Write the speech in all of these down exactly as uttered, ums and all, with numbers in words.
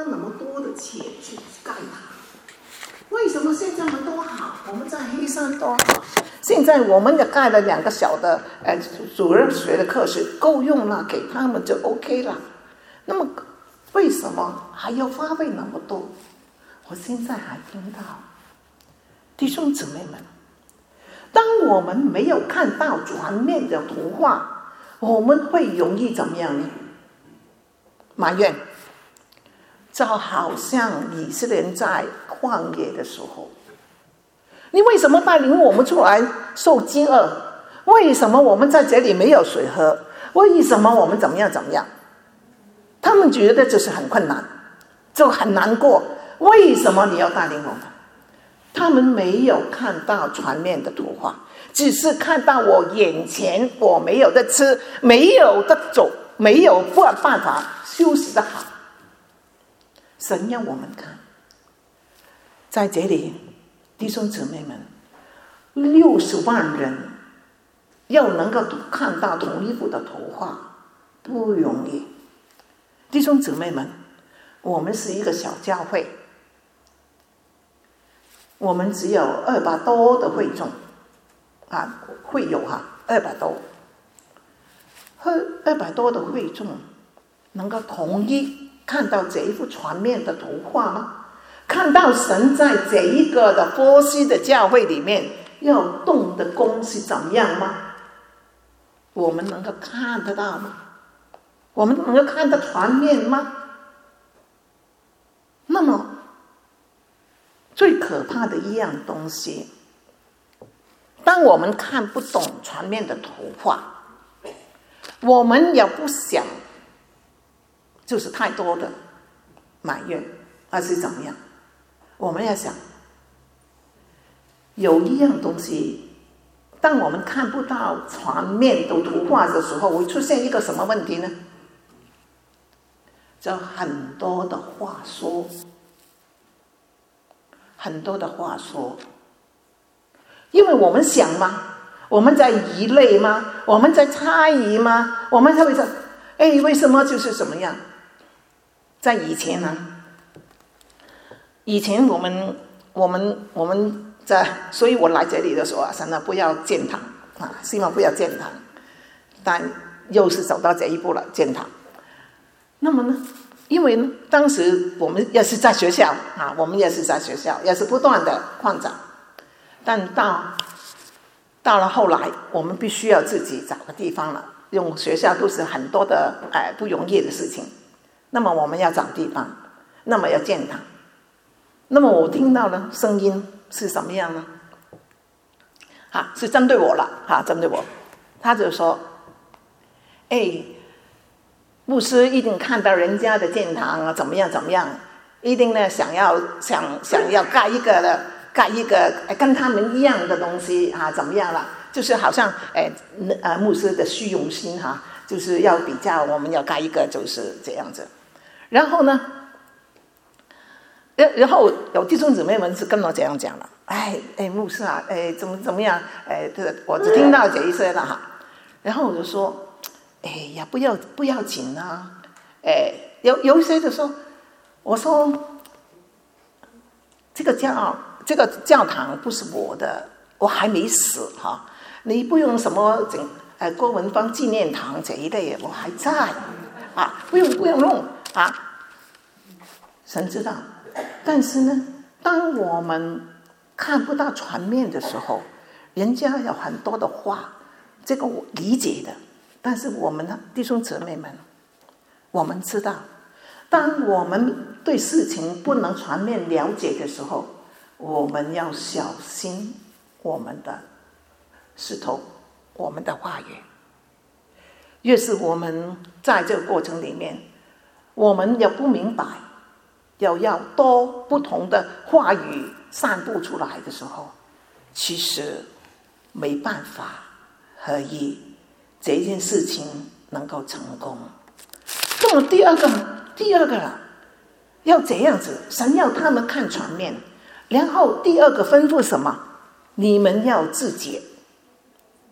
那么多的钱去盖它？为什么现在我们多好？我们在黑山多好，现在我们也盖了两个小的呃主日学的课室，够用了，给他们就 OK 了。那么为什么还要花费那么多？我现在还听到弟兄姊妹们，当我们没有看到全面的图画，我们会容易怎么样呢？埋怨。就好像以色列人在旷野的时候，你为什么带领我们出来受饥饿？为什么我们在这里没有水喝？为什么我们怎么样怎么样？他们觉得就是很困难，就很难过。为什么你要带领我们？他们没有看到全面的图画，只是看到我眼前我没有的吃，没有的走，没有办法休息的好。神要我们看，在这里，弟兄姊妹们，六十万人要能够看到同一幅的图画，不容易。弟兄姊妹们，我们是一个小教会，我们只有二百多的会众啊，会友哈、啊，二百多，二二百多的会众能够统一看到这一幅全面的图画吗？看到神在这一个的波西的教会里面要动的工是怎么样吗？我们能够看得到吗？我们能够看得全面吗？那么最可怕的一样东西，当我们看不懂全面的图画，我们也不想就是太多的埋怨，而是怎么样？我们要想，有一样东西，当我们看不到全面的图画的时候，会出现一个什么问题呢？就很多的话说，很多的话说，因为我们想嘛，我们在疑类吗？我们在猜疑吗？我们才会说，哎，为什么就是怎么样？在以前呢、啊，以前我们我们我们在，所以我来这里的时候啊，神呢不要建堂啊，希望不要建堂，但又是走到这一步了，建堂。那么呢，因为呢，当时我们也是在学校啊，我们也是在学校，也是不断的扩展，但到到了后来，我们必须要自己找个地方了，用学校都是很多的哎不容易的事情。那么我们要找地方，那么要建堂。那么我听到了声音是什么样呢？啊，是针对我了，啊，针对我。他就说：“哎，牧师一定看到人家的建堂啊，怎么样怎么样，一定呢想要想想要盖一个的，盖一个跟他们一样的东西啊，怎么样了？就是好像哎呃牧师的虚荣心哈、啊，就是要比较，我们要盖一个就是这样子。”然后呢，然后有弟兄姊妹们是跟我这样讲了，哎哎，牧师啊，哎怎么怎么样，哎，我只听到这一些了哈。然后我就说，哎呀，不要不要紧啊，哎，有有一些就说，我说这个教这个教堂不是我的，我还没死哈，你不用什么整呃郭文芳纪念堂这一类，我还在啊，不用不用弄。啊，神知道，但是呢，当我们看不到全面的时候，人家有很多的话，这个我理解的，但是我们呢，弟兄姊妹们，我们知道，当我们对事情不能全面了解的时候，我们要小心我们的石头，我们的话语。越是我们在这个过程里面，我们也不明白，要要多不同的话语散布出来的时候，其实没办法可以这件事情能够成功。那么第二个，第二个了，要这样子，神要他们看全面，然后第二个吩咐什么？你们要自洁，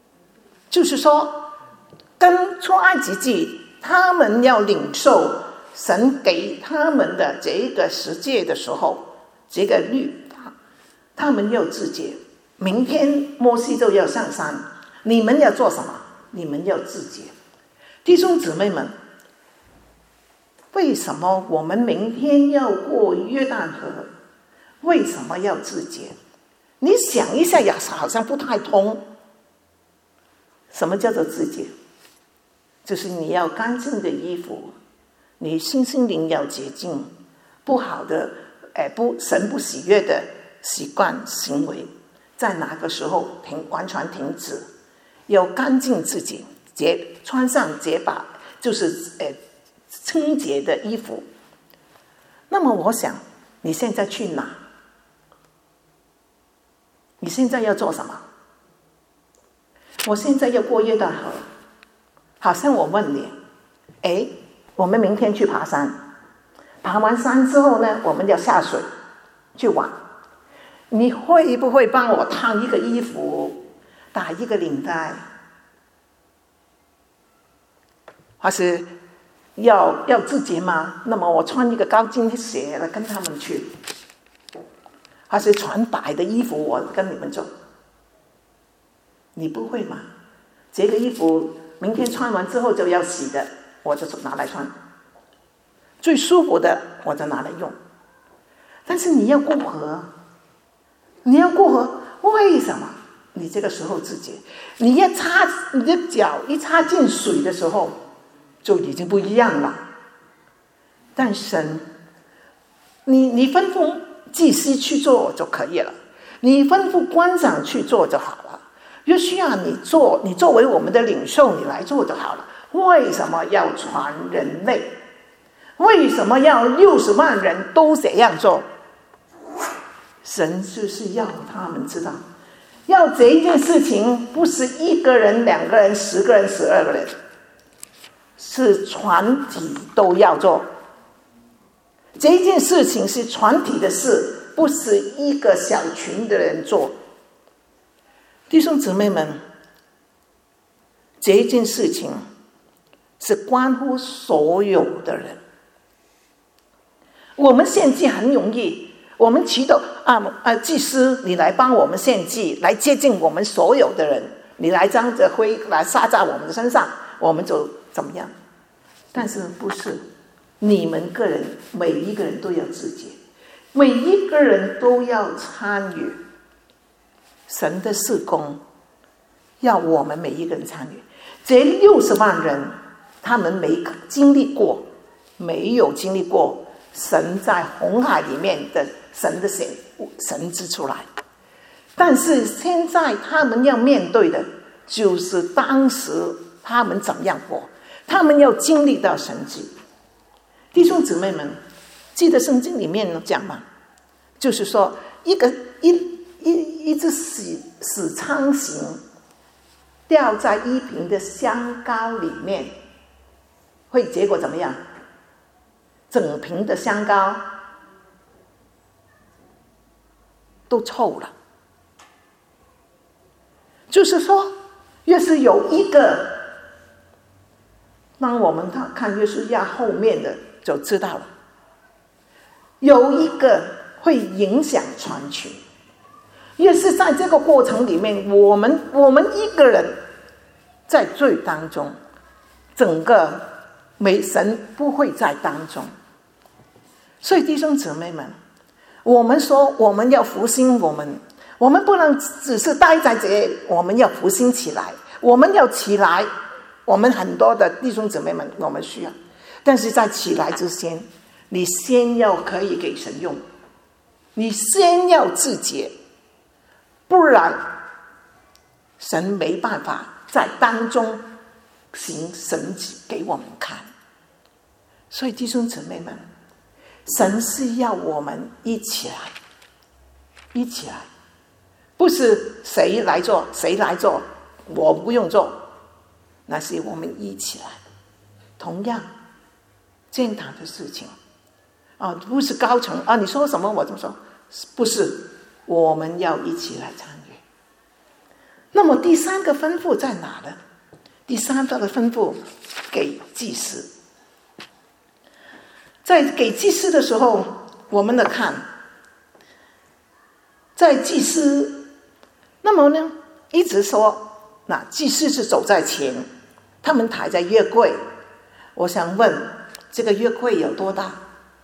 就是说，跟出埃及记，他们要领受神给他们的这个十诫的时候，这个律他们要自洁。明天摩西就要上山，你们要做什么？你们要自洁。弟兄姊妹们，为什么我们明天要过约旦河？为什么要自洁？你想一下也好像不太通。什么叫做自洁？就是你要干净的衣服，你心心灵要洁净，不好的哎不神不喜悦的习惯行为在哪个时候停完全停止，要干净自己，洁穿上洁白就是呃清洁的衣服。那么我想你现在去哪？你现在要做什么？我现在要过约旦河，好像我问你，哎，我们明天去爬山，爬完山之后呢，我们要下水去玩，你会不会帮我烫一个衣服，打一个领带，还是要要自洁吗？那么我穿一个高跟鞋来跟他们去，还是穿白的衣服我跟你们走？你不会吗？这个衣服明天穿完之后就要洗的，我就拿来穿，最舒服的我就拿来用。但是你要过河，你要过河，为什么？你这个时候自己，你要插你的脚一插进水的时候，就已经不一样了。但神，你你吩咐祭司去做就可以了，你吩咐官长去做就好了。约书亚你做，你作为我们的领袖，你来做就好了。为什么要传人类？为什么要六十万人都这样做？神就是要他们知道，要这一件事情不是一个人、两个人、十个人、十二个人，是全体都要做。这一件事情是全体的事，不是一个小群的人做。弟兄姊妹们，这一件事情是关乎所有的人。我们献祭很容易，我们祈祷啊啊，祭司你来帮我们献祭，来接近我们所有的人，你来将这灰来撒在我们的身上，我们就怎么样？但是不是？你们个人每一个人都要自洁，每一个人都要参与神的事工，要我们每一个人参与。这六十万人，他们没经历过，没有经历过神在红海里面的神的神神之出来，但是现在他们要面对的就是当时他们怎么样过，他们要经历到神迹。弟兄姊妹们，记得圣经里面讲嘛，就是说一个一一一只死死苍蝇掉在一瓶的香膏里面，会结果怎么样？整瓶的香膏都臭了。就是说，越是有一个，当我们看约书亚后面的就知道了，有一个会影响全群。越是在这个过程里面，我们我们一个人在罪当中，整个没神不会在当中。所以弟兄姊妹们，我们说我们要复兴，我们我们不能只是待在这里，我们要复兴起来，我们要起来。我们很多的弟兄姊妹们，我们需要，但是在起来之前，你先要可以给神用，你先要自洁，不然神没办法在当中行神迹给我们看。所以弟兄姊妹们，神是要我们一起来，一起来，不是谁来做谁来做，我不用做，那是我们一起来。同样建堂的事情啊，不是高层啊，你说什么我就说，不是，我们要一起来参与。那么第三个吩咐在哪呢？第三个吩咐给祭司。 在给祭司的时候，我们的看，在祭司，那么呢，一直说，那祭司是走在前，他们抬在约柜。我想问，这个约柜有多大？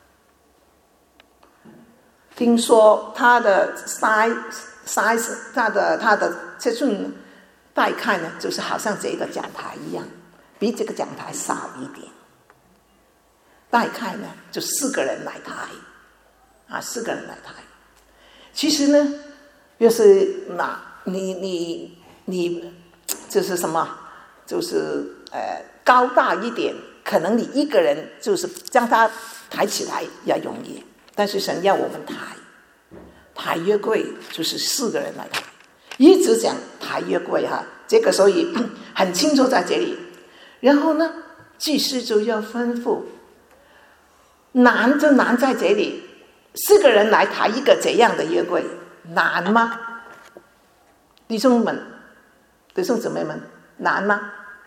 听说它的 size size 它的它的尺寸大概呢，就是好像这个讲台一样，比这个讲台少一点。大概呢，就四个人来抬，啊，四个人来抬。其实呢，就是那你你你就是什么，就是呃高大一点，可能你一个人就是将它抬起来也容易。但是神要我们抬，抬约柜就是四个人来抬，一直讲抬约柜哈，这个所以很清楚在这里。然后呢，祭司就要吩咐，难就难在这里，四个人来抬一个怎样的约柜，难吗？弟兄们，弟兄姊妹们，难吗？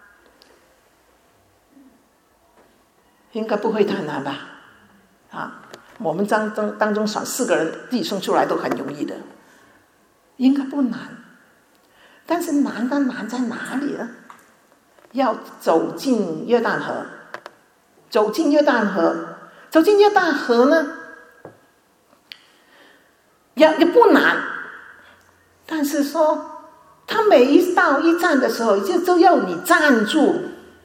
应该不会太难吧？啊，我们当中当中选四个人弟兄出来都很容易的，应该不难。但是难的难在哪里呢？要走进约旦河，走进约旦河，走进约旦河呢，也也不难。但是说，他每一到一站的时候，就就要你站住，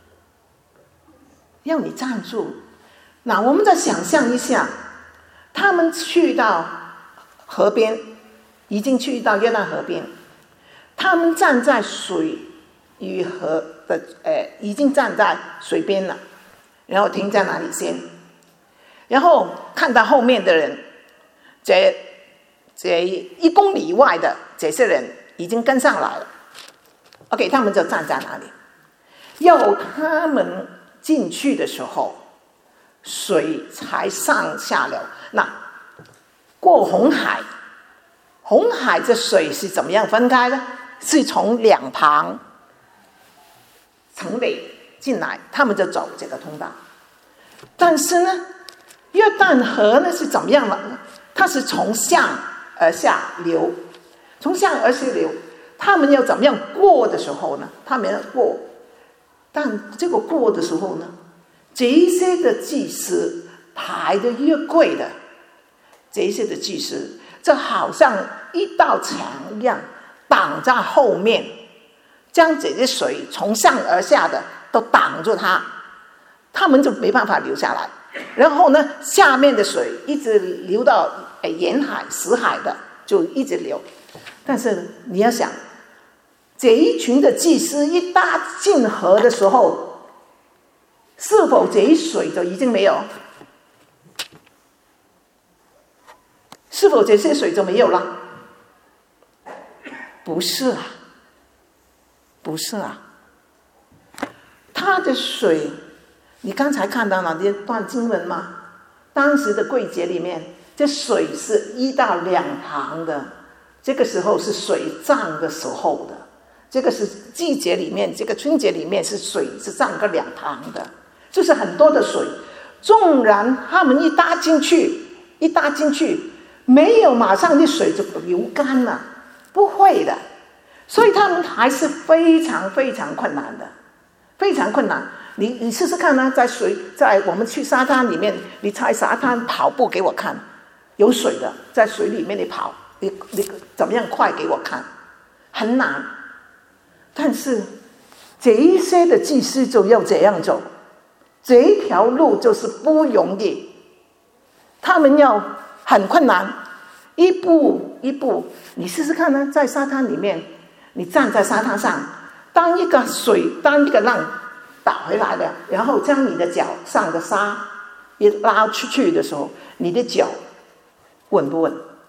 要你站住。那我们再想象一下，他们去到河边，已经去到约旦河边，他们站在水与河的，呃，已经站在水边了，然后停在哪里先？然后看到后面的人，这这一公里外的这些人已经跟上来了。OK， 他们就站在哪里？要他们进去的时候，水才上下流。那过红海，红海这水是怎么样分开的？是从两旁城垒进来，他们就走这个通道。但是呢，约旦河呢是怎么样的？它是从上而下流，从上而下流。他们要怎么样过的时候呢？他们要过，但这个过的时候呢，这些的祭司抬的越贵的，这些的祭司，这好像一道墙一样挡在后面，将这些水从上而下的都挡住它，他们就没办法流下来。然后呢，下面的水一直流到沿海、死海的，就一直流。但是你要想，这一群的祭司一搭进河的时候，是否这一水就已经没有？是否这些水就没有了？不是啊，不是啊。它的水，你刚才看到了这段经文吗？当时的柜节里面，这水是一到两旁的。这个时候是水涨的时候的，这个是季节里面，这个春节里面是水是涨个两旁的，就是很多的水。纵然他们一搭进去，一搭进去，没有马上的水就流干了，不会的。所以他们还是非常非常困难的，非常困难。你你试试看呢、啊，在水，在我们去沙滩里面，你在沙滩跑步给我看，有水的，在水里面你跑。你你怎么样快给我看？很难。但是这一些的祭司就要这样走，这一条路就是不容易，他们要很困难，一步一步。你试试看呢，在沙滩里面，你站在沙滩上，当一个水，当一个浪打回来了，然后将你的脚上的沙一拉出去的时候，你的脚稳不稳？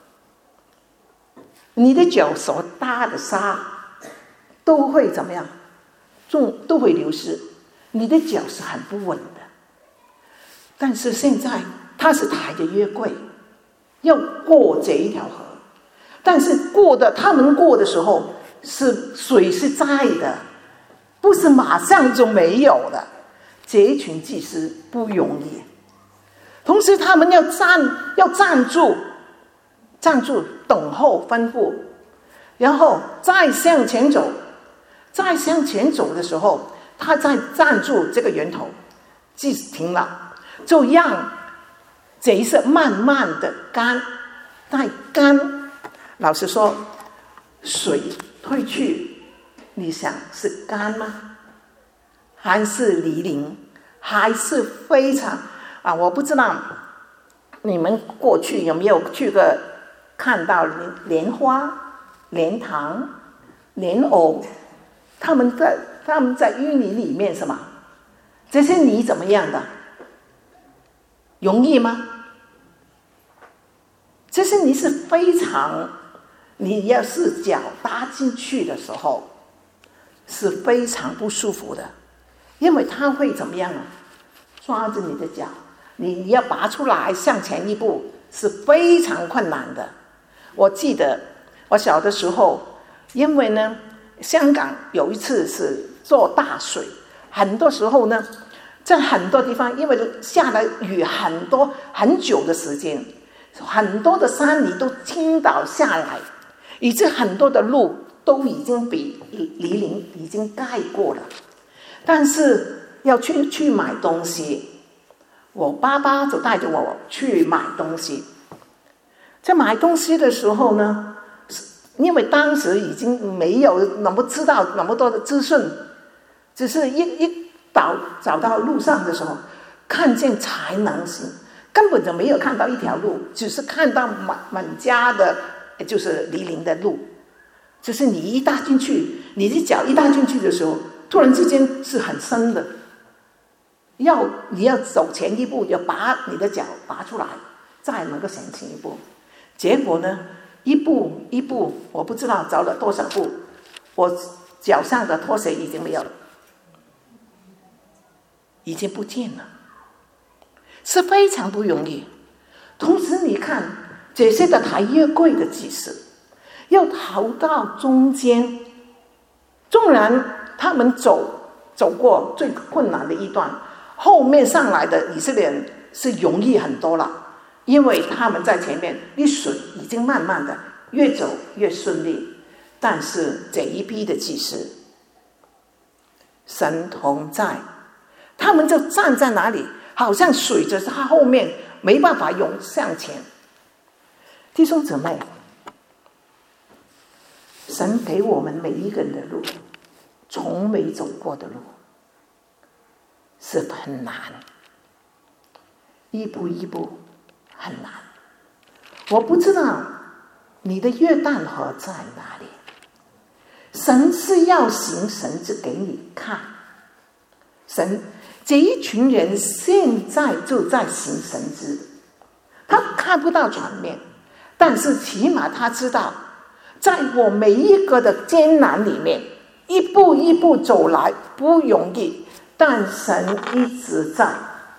你的脚所搭的沙都会怎么样？重都会流失，你的脚是很不稳的。但是现在他是抬着约柜，要过这一条河，但是过的他们过的时候是水是在的，不是马上就没有了。这一群祭司不容易， 同时他们要站要站住，站住等候吩咐，然后再向前走。再向前走的时候，他再站住这个源头，即使停了，就让这一次慢慢的干，再干。老实说，水退去，你想是干吗？还是离零？还是非常啊？我不知道你们过去有没有去过看到莲花、莲塘、莲藕，他们在他们在淤泥里面什么？这些泥怎么样的？容易吗？这些泥是非常，你要是脚搭进去的时候是非常不舒服的，因为它会怎么样啊？抓着你的脚，你要拔出来向前一步是非常困难的。我记得我小的时候，因为呢香港有一次是做大水，很多时候呢在很多地方因为下了雨很多很久的时间，很多的山泥都倾倒下来，以致很多的路都已经被泥泞已经盖过了。但是要去去买东西，我爸爸就带着我去买东西。在买东西的时候呢，因为当时已经没有那么知道那么多的资讯，只是一一找找到路上的时候，看见才能行，根本就没有看到一条路，只是看到满满家的就是泥泞的路。就是你一踏进去，你的脚一踏进去的时候，突然之间是很深的，要你要走前一步，要把你的脚拔出来，再能够向前一步。结果呢，一步一步，我不知道走了多少步，我脚上的拖鞋已经没有了，已经不见了，是非常不容易。同时你看这些的抬越贵的技师要逃到中间，纵然他们走走过最困难的一段，后面上来的以色列人是容易很多了，因为他们在前面，你水已经慢慢的越走越顺利。但是这一批的祭司，神同在，他们就站在哪里，好像水在他后面没办法涌向前。弟兄姊妹，神给我们每一个人的路，从没走过的路，是很难，一步一步很难。我不知道你的约旦河在哪里，神是要行神迹给你看。神这一群人现在就在行神迹，他看不到船面，但是起码他知道，在我每一个的艰难里面，一步一步走来不容易，但神一直在，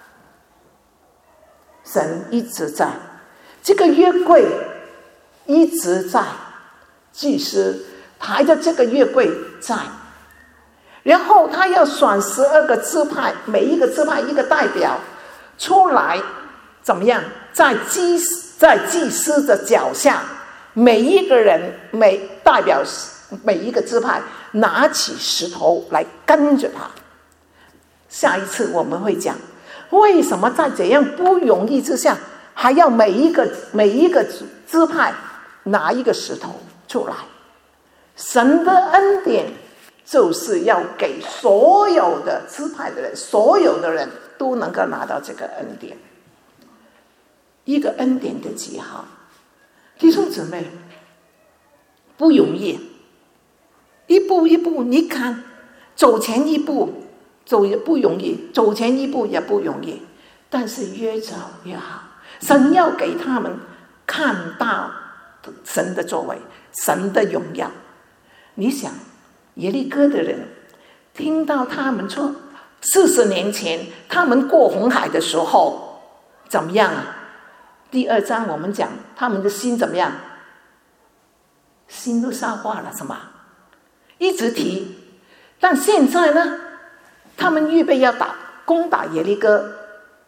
神一直在，这个约柜一直在，祭司抬着这个约柜在，然后他要选十二个支派，每一个支派一个代表出来，怎么样？在祭在祭司的脚下，每一个人每代表每一个支派拿起石头来跟着他。下一次我们会讲，为什么在这样不容易之下，还要每一个每一个支派拿一个石头出来？神的恩典就是要给所有的支派的人，所有的人都能够拿到这个恩典，一个恩典的记号。弟兄姊妹，不容易，一步一步，你看走前一步走也不容易，走前一步也不容易，但是越走越好。神要给他们看到神的作为，神的荣耀。你想耶利哥的人听到他们说四十年前他们过红海的时候怎么样啊？第二章我们讲他们的心怎么样，心都消化了，是吗？一直提。但现在呢，他们预备要打攻打耶利哥，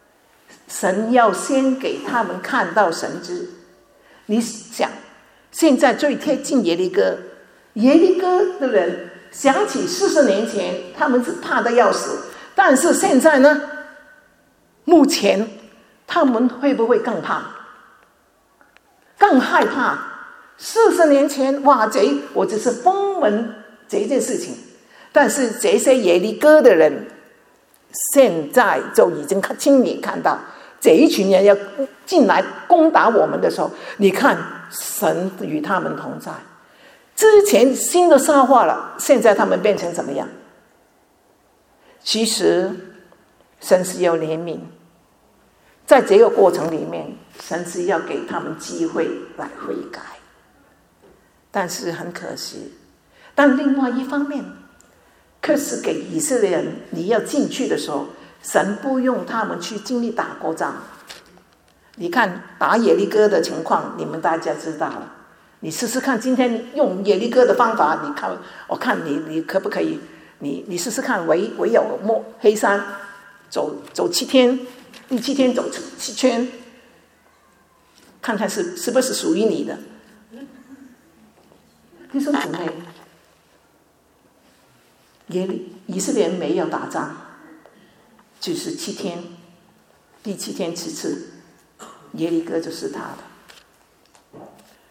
神要先给他们看到神迹。你想，现在最贴近耶利哥，耶利哥的人想起四十年前他们是怕得要死，但是现在呢，目前他们会不会更怕，更害怕？四十年前，哇，贼我只是风闻这件事情，但是这些耶利哥的人现在就已经亲眼看到这一群人要进来攻打我们的时候，你看神与他们同在。之前心都沙化了，现在他们变成怎么样？其实神是要怜悯，在这个过程里面，神是要给他们机会来悔改。但是很可惜，但另外一方面，可是给以色列人，你要进去的时候，神不用他们去经历打过仗。你看打耶利哥的情况，你们大家知道了。你试试看，今天用耶利哥的方法，你看，我看你你可不可以？你你试试看，唯唯有摸黑山，走走七天，第七天走七圈，看看是是不是属于你的。弟兄姊妹，耶利以色列人没有打仗，就是七天，第七天吃吃，耶利哥就是他的。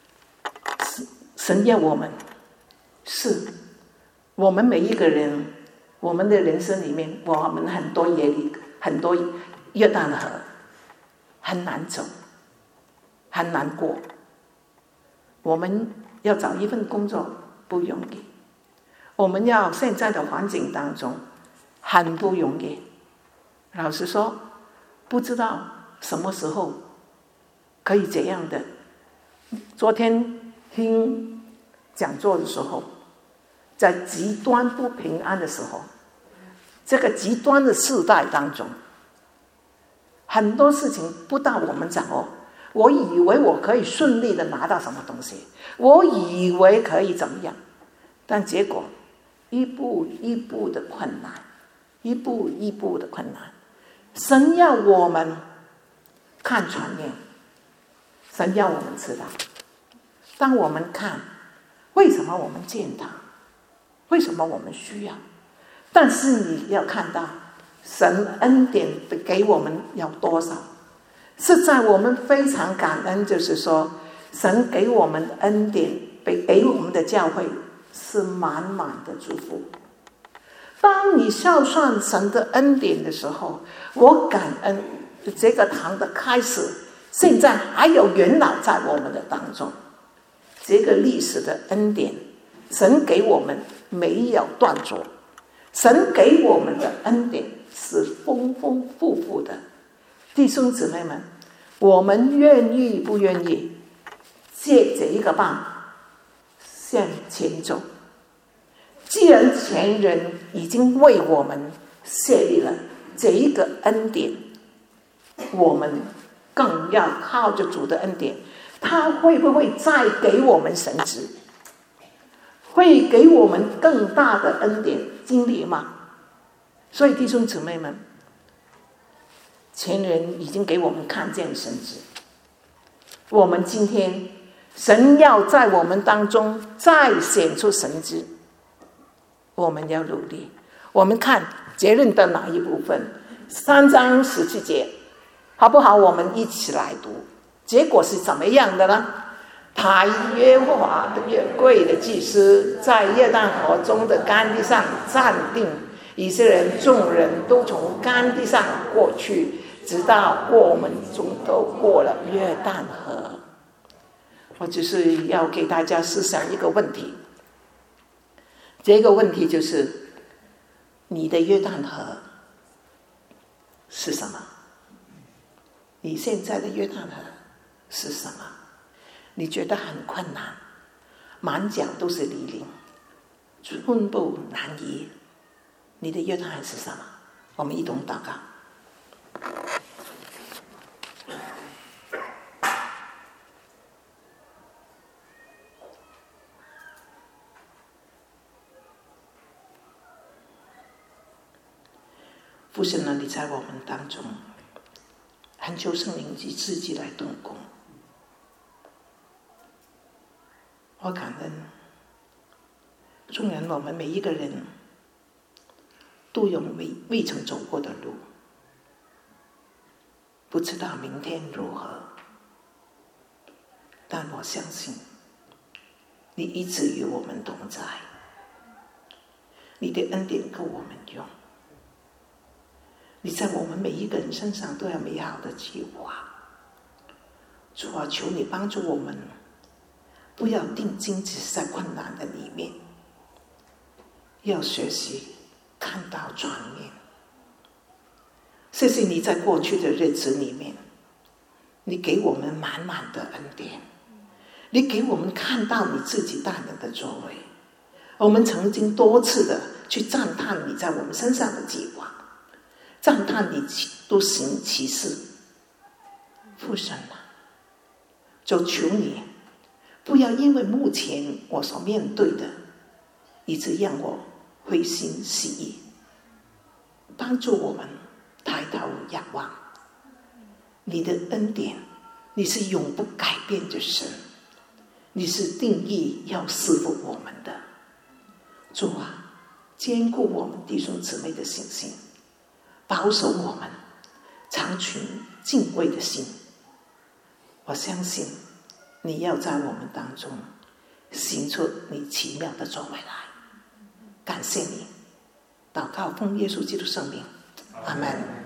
神要我们，是我们每一个人，我们的人生里面，我们很多耶利很多约旦河，很难走，很难过。我们要找一份工作不容易，我们要现在的环境当中很不容易。老实说，不知道什么时候可以这样的。昨天听讲座的时候，在极端不平安的时候，这个极端的世代当中，很多事情不到我们掌握。我以为我可以顺利的拿到什么东西，我以为可以怎么样，但结果一步一步的困难，一步一步的困难。神要我们看全面，神要我们知道，当我们看为什么我们见他，为什么我们需要，但是你要看到神恩典给我们有多少，是在我们非常感恩，就是说神给我们恩典，给我们的教会是满满的祝福。当你孝顺神的恩典的时候，我感恩这个堂的开始，现在还有元老在我们的当中，这个历史的恩典，神给我们没有断绝，神给我们的恩典是丰丰富富的。弟兄姊妹们，我们愿意不愿意借这一个棒向前走？既然前人已经为我们设立了这一个恩典，我们更要靠着主的恩典，他会不会再给我们神职？会给我们更大的恩典经历吗？所以弟兄姊妹们，前人已经给我们看见神职，我们今天神要在我们当中再显出神职，我们要努力。我们看结论的哪一部分？三章十七节，好不好？我们一起来读。结果是怎么样的呢？抬耶和华的约柜的祭司在约旦河中的干地上站定，以色列人众人都从干地上过去，直到我们中都过了约旦河。我只是要给大家思想一个问题，这个问题就是你的约旦河是什么？你现在的约旦河是什么？你觉得很困难，满脚都是泥泞，寸步难移，你的约旦河是什么？我们一同祷告。父神啊，你在我们当中， 恳求圣灵及自己来动工。我感恩，纵然我们每一个人都有未未曾走过的路，不知道明天如何，但我相信你一直与我们同在，你的恩典够我们用，你在我们每一个人身上都有美好的计划。主啊，求你帮助我们，不要定睛只是在困难的里面，要学习看到转面。谢谢你在过去的日子里面，你给我们满满的恩典，你给我们看到你自己大能的作为。我们曾经多次的去赞叹你在我们身上的计划，赞叹你都行其事。父神啊，就求你不要因为目前我所面对的以致让我灰心失意，帮助我们抬头仰望你的恩典。你是永不改变的神，你是定义要赐福我们的。主啊，坚固我们弟兄姊妹的信心，保守我们常存敬畏的心。我相信你要在我们当中行出你奇妙的作为来。感谢你，祷告奉耶稣基督圣名，阿们。